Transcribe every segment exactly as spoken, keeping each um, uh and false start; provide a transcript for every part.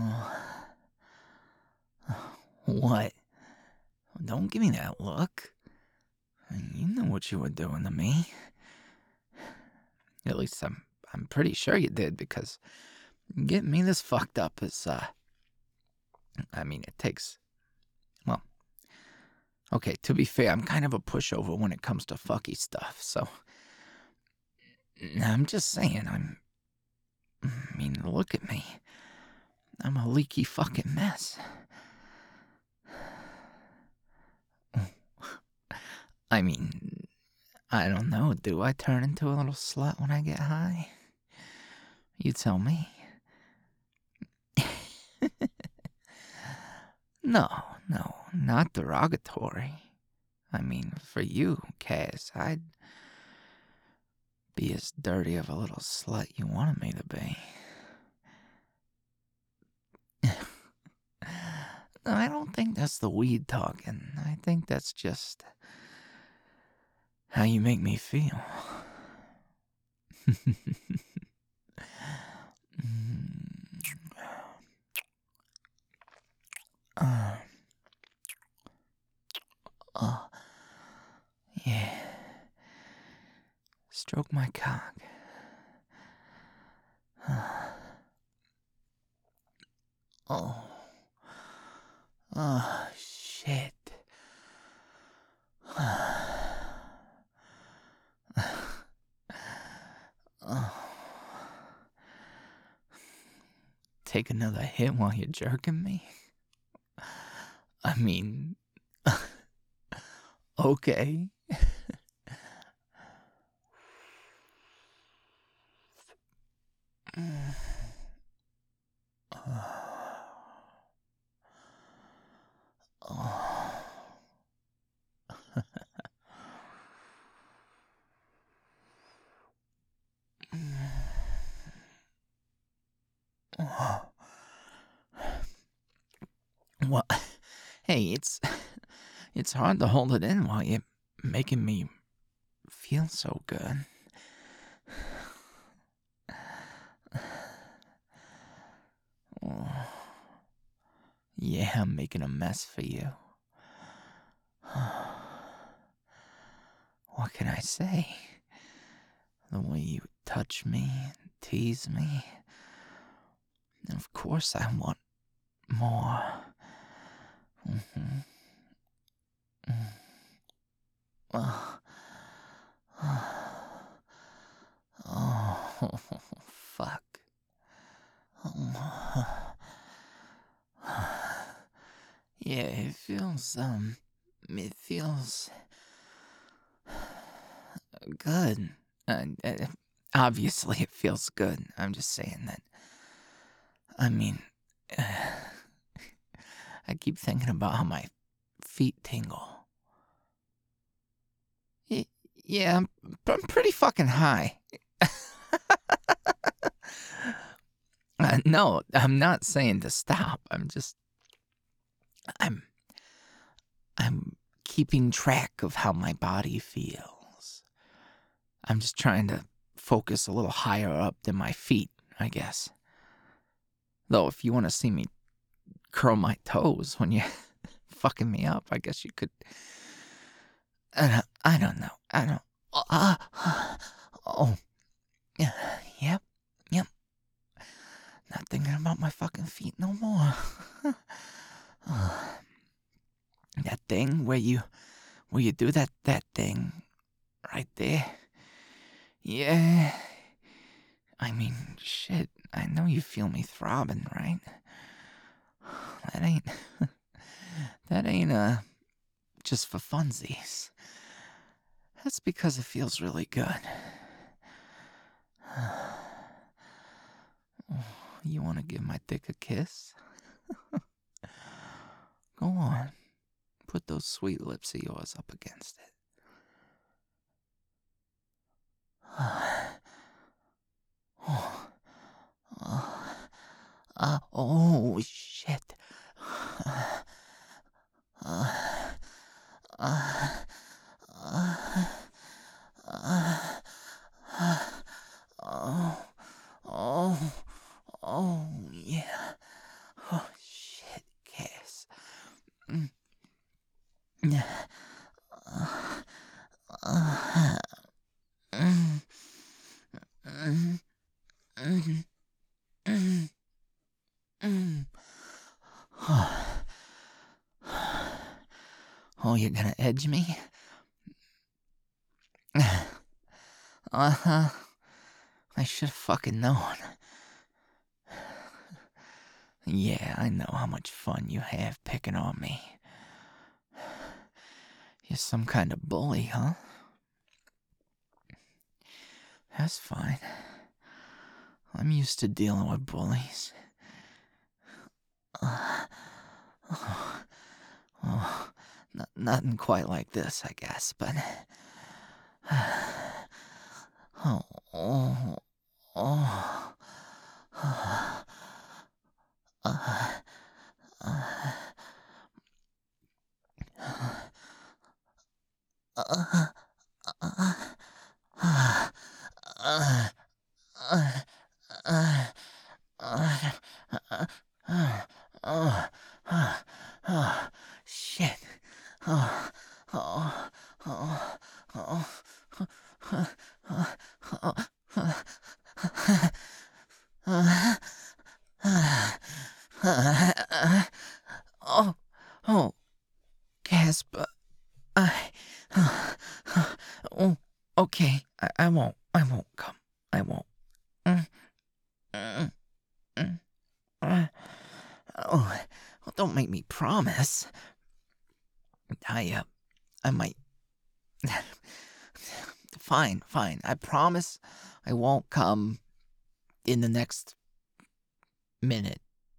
What? Don't give me that look. You know what you were doing to me. At least I'm I'm pretty sure you did, because getting me this fucked up is, uh... I mean, it takes... Well... Okay, to be fair, I'm kind of a pushover when it comes to fucky stuff, so... I'm just saying, I'm... I mean, look at me. I'm a leaky fucking mess. I mean, I don't know, do I turn into a little slut when I get high? You tell me. No, no, not derogatory. I mean, for you, Cass, I'd be as dirty of a little slut you wanted me to be. No, I don't think that's the weed talking. I think that's just how you make me feel. uh, uh, yeah. Stroke my cock. Oh. Oh, shit. Oh. Take another hit while you're jerking me? I mean... okay. Well, hey, it's it's hard to hold it in while you're making me feel so good. Oh. Yeah, I'm making a mess for you. What can I say? The way you touch me, tease me. And of course I want more. Mm-hmm. Mm. Oh. Oh, fuck. Oh. Yeah, it feels, um, it feels good. Uh, uh, obviously it feels good. I'm just saying that. I mean, uh, I keep thinking about how my feet tingle. Y- yeah, I'm, I'm pretty fucking high. uh, no, I'm not saying to stop. I'm just, I'm, I'm keeping track of how my body feels. I'm just trying to focus a little higher up than my feet, I guess. Though, if you want to see me curl my toes when you're fucking me up, I guess you could. I don't, I don't know. I don't. Uh, uh, oh. Yeah, yep, yep. Not thinking about my fucking feet no more. uh, that thing where you, where you do that, that thing, right there. Yeah. I mean, shit. I know you feel me throbbing, right? That ain't. That ain't uh, just for funsies. That's because it feels really good. You want to give my dick a kiss? Go on. Put those sweet lips of yours up against it. Oh, uh, uh, oh shit. Uh, uh, uh, uh, uh, oh, oh, oh, yeah. Mm. Oh, you're gonna edge me? Uh-huh. I should have fucking known. Yeah, I know how much fun you have picking on me. You're some kind of bully, huh? That's fine. I'm used to dealing with bullies. Uh, oh, oh, n- nothing quite like this, I guess, but... oh, oh, oh. Uh, uh, uh, uh, uh, uh, uh, uh, uh, uh, uh, uh, uh, shit. Oh, oh, oh, oh, oh, oh, oh, oh, oh, gasp. I, oh, okay. I, I won't. I won't come. I won't. Mm, mm, mm, uh, oh, well, don't make me promise. I, uh, I might. Fine, fine. I promise I won't come in the next minute.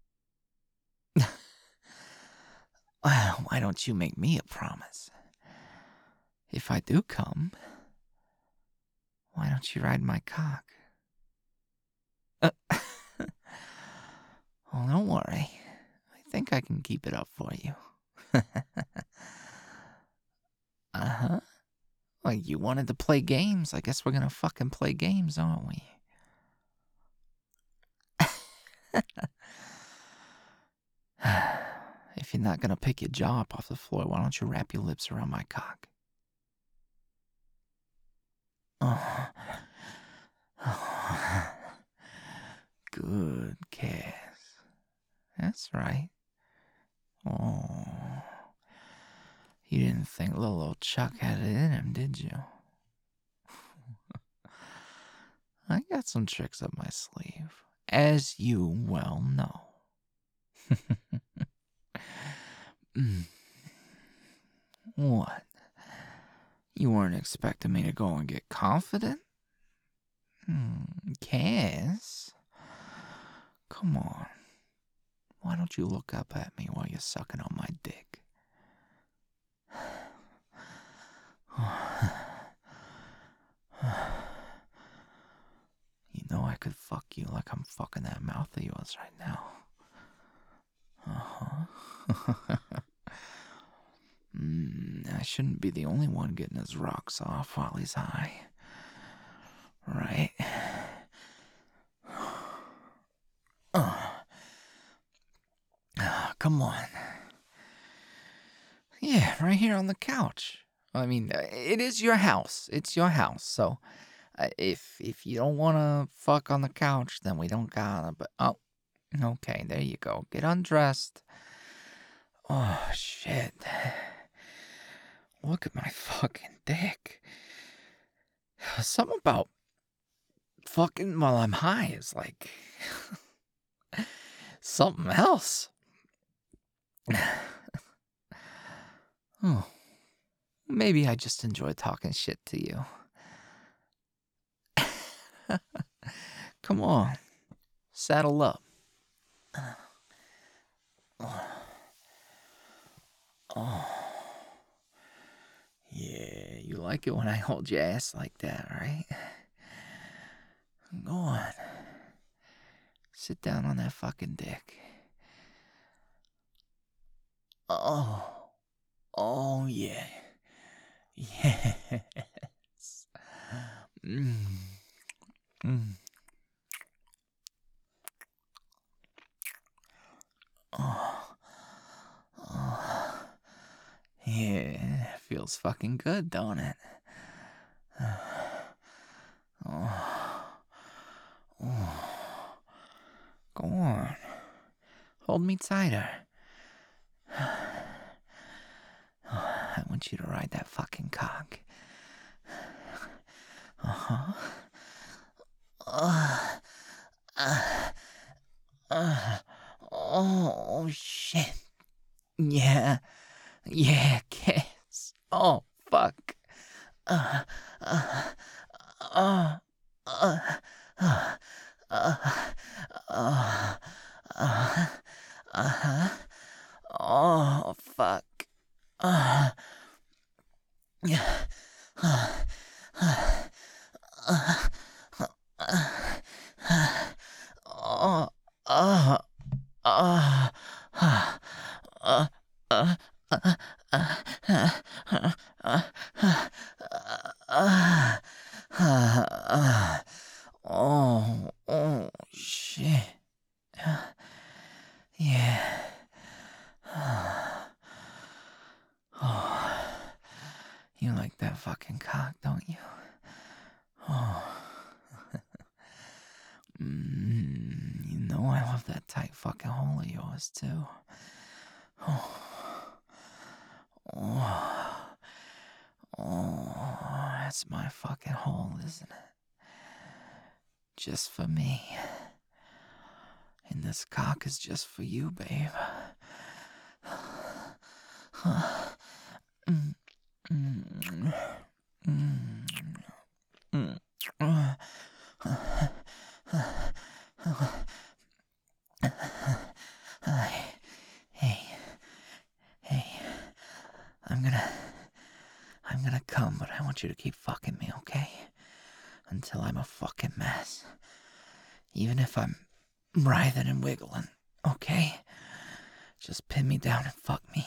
Well, why don't you make me a promise? If I do come, why don't you ride my cock? Uh, oh, don't worry. I think I can keep it up for you. Uh-huh. Well, you wanted to play games. I guess we're gonna fucking play games, aren't we? If you're not gonna pick your jaw up off the floor, why don't you wrap your lips around my cock? Oh. Oh. Good, Cass. That's right. Oh. You didn't think little old Chuck had it in him, did you? I got some tricks up my sleeve, as you well know. mm. What? You weren't expecting me to go and get confident? Hmm, Cass? Come on. Why don't you look up at me while you're sucking on my dick? You know I could fuck you like I'm fucking that mouth of yours right now. Uh-huh. mm, I shouldn't be the only one getting his rocks off while he's high. Right? Oh. Oh, come on. Yeah, right here on the couch. I mean, it is your house. It's your house. So, uh, if if you don't want to fuck on the couch, then we don't gotta. But oh, okay, there you go. Get undressed. Oh shit! Look at my fucking dick. Something about fucking while I'm high is like something else. Oh, maybe I just enjoy talking shit to you. Come on, saddle up. Oh. Oh. Yeah, you like it when I hold your ass like that, right? Go on. Sit down on that fucking dick. Oh. Oh, yeah. Yes. Mm. Mm. Oh. Oh. Yeah, feels fucking good, don't it? Oh. Oh. Go on. Hold me tighter. I want you to ride that fucking cock. Uh-huh. Uh, uh, uh, oh, shit. Yeah. Yeah, kiss. Oh, fuck. Uh, uh, uh, uh, uh, uh, uh, uh, uh-huh. Oh, fuck. Uh, yeah. Uh, uh, uh, uh, uh, uh, uh, uh, uh, uh, uh, uh, uh, uh, uh, oh, oh, shit. Yeah. Oh, you like that fucking cock, don't you? Oh. Mm, you know I love that tight fucking hole of yours, too. Oh. Oh. Oh, that's my fucking hole, isn't it? Just for me. And this cock is just for you, babe. Mm, mm, mm, mm, uh, Hey, hey, I'm gonna, I'm gonna come, but I want you to keep fucking me, okay? Until I'm a fucking mess. Even if I'm writhing and wiggling, okay? Just pin me down and fuck me.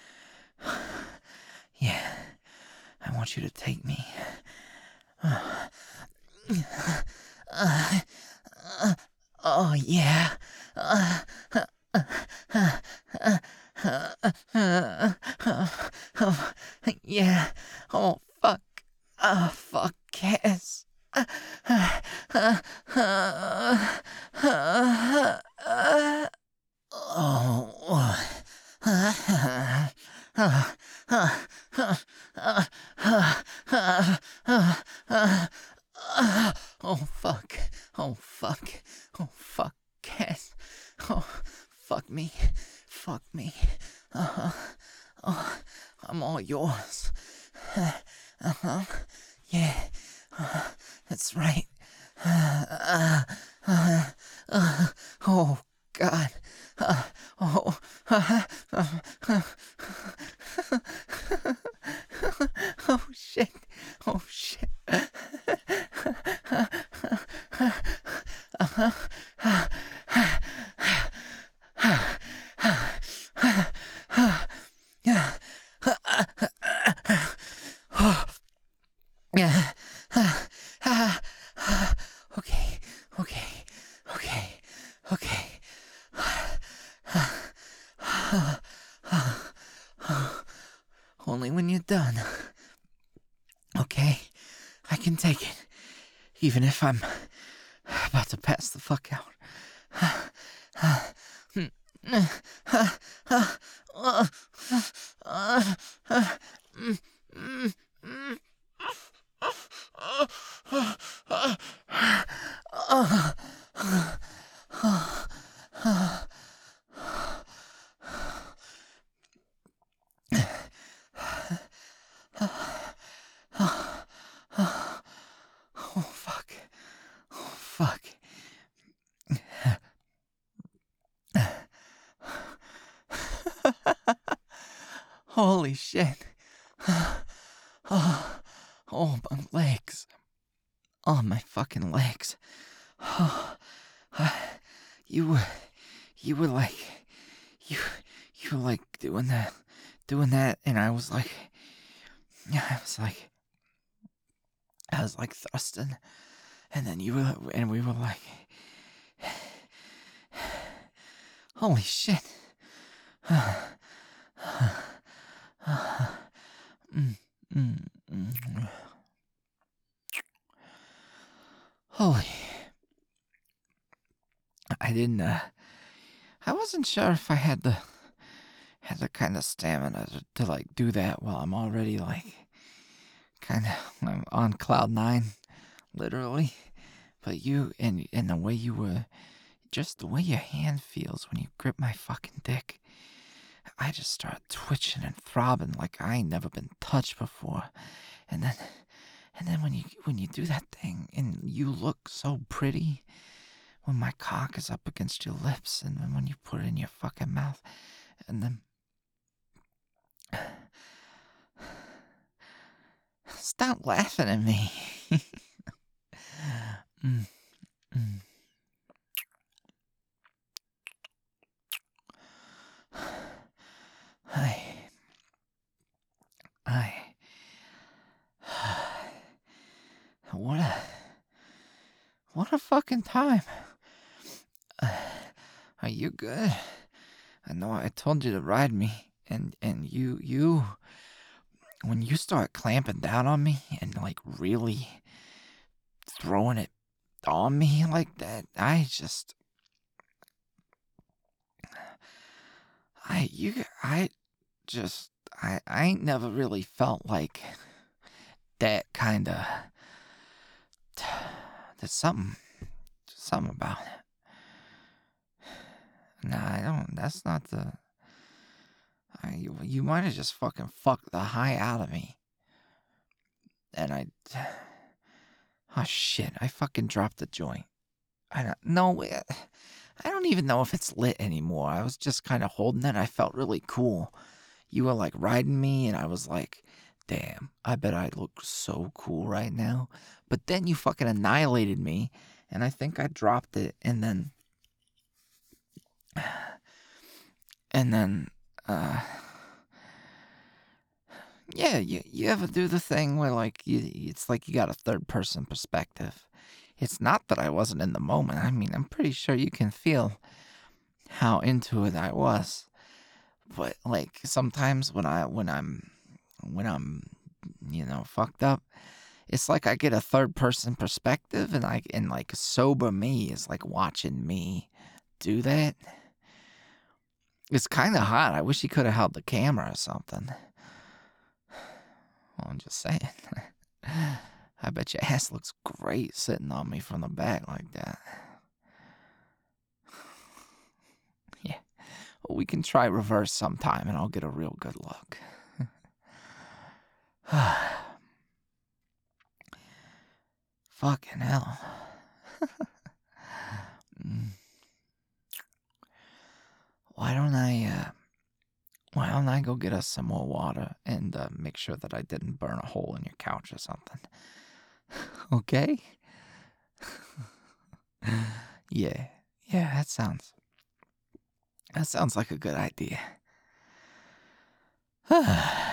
Yeah, I want you to take me. Uh, uh, uh, oh, yeah. Uh, uh, uh, uh, uh, uh, yeah. Oh, fuck. Oh, fuck, Cass. Uh, uh, uh, uh, uh, uh, oh. Oh, fuck. Oh, fuck. Oh, fuck. Cass. Oh, fuck me. Fuck me. Uh-huh. Oh, I'm all yours. Uh-huh. Yeah. Uh, that's right. Uh, uh, uh, uh, oh, God. Uh, oh. Uh, uh, uh, oh, shit. Oh, shit. Uh-huh. Yeah. Okay. Okay. Okay. Okay. Only when you're done. Okay? I can take it. Even if I'm about to pass the fuck out. Oh, fuck. Oh, fuck. Holy shit. Oh, oh, my legs. Oh, my fucking legs. Oh, you were, you were like, you, you were like doing that, doing that, and I was like, I was like, I was like thrusting, and then you were, and we were like, holy shit. mm, mm, mm. Holy. I didn't, uh, I wasn't sure if I had the had the kind of stamina to, to like do that while I'm already like kind of on cloud nine, literally. But you and and the way you were, just the way your hand feels when you grip my fucking dick, I just start twitching and throbbing like I ain't never been touched before. And then and then when you when you do that thing and you look so pretty when my cock is up against your lips and then when you put it in your fucking mouth and then stop laughing at me. mm, mm. I I what a what a fucking time. Uh, are you good? I know I told you to ride me, and and you you when you start clamping down on me and like really throwing it on me like that, I just I you I just I I ain't never really felt like that kind of. There's something something about it. Nah, I don't. That's not the. I, you you might have just fucking fucked the high out of me. And I. Oh shit! I fucking dropped the joint. I don't no. I don't even know if it's lit anymore. I was just kind of holding it. I felt really cool. You were like riding me, and I was like, damn, I bet I look so cool right now. But then you fucking annihilated me, and I think I dropped it, and then. And then, uh. Yeah, you, you ever do the thing where, like, you, it's like you got a third person perspective. It's not that I wasn't in the moment. I mean, I'm pretty sure you can feel how into it I was. But like sometimes when I when I'm when I'm you know fucked up, it's like I get a third person perspective, and like and like sober me is like watching me do that. It's kind of hot. I wish he could have held the camera or something. Well, I'm just saying. I bet your ass looks great sitting on me from the back like that. Yeah. Well, we can try reverse sometime and I'll get a real good look. Fucking hell. Why don't I, uh, why don't I go get us some more water and uh, make sure that I didn't burn a hole in your couch or something? Okay? Yeah. Yeah, that sounds, that sounds like a good idea.